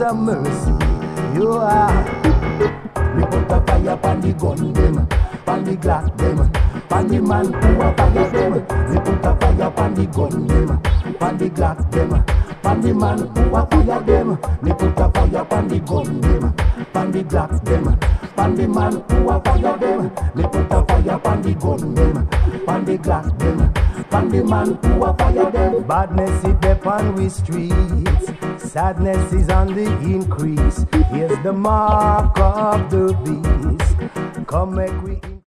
of mercy. You are. Me put a fire pon the gun them, pon the Glock them, pon the man who a fire them. Me put a fire pon the gun them, pon the Glock them, pon the man who a fire them. Me put a fire pon the gun them, pon the Glock them, pon the man who a fire them. Me put a fire pon the gun them, pon the Glock them, pon the man who a fire them. Badness is there on we streets, sadness is on the increase. Here's the mark of the beast. Come make we